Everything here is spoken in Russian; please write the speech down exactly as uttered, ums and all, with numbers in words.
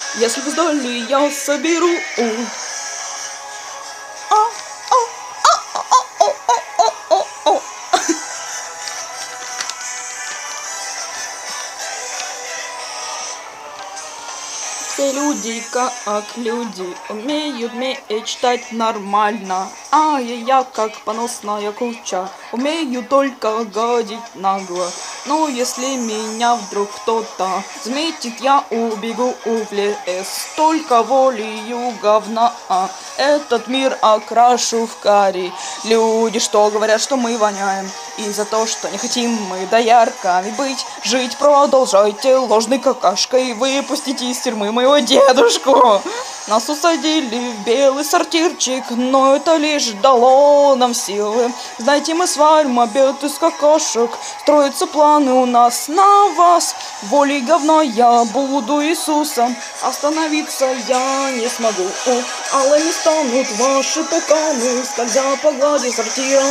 Если вдали я соберу. Все люди, как люди, умеют мечтать нормально, а я, как поносная куча, умею только гадить нагло. Но если меня вдруг кто-то заметит, я убегу в лес, только волею говна этот мир окрашу в карий. Люди, что говорят, что мы воняем, и за то, что не хотим мы доярками быть, жить продолжайте ложной какашкой, выпустите из тюрьмы моего дедушку. Нас усадили в белый сортирчик, но это лишь дало нам силы. Знаете, мы сварим обед из какашек, строятся планы у нас на вас. Волей говна я буду Иисусом, остановиться я не смогу. Алыми станут ваши пуканы, скользя по глади сортира.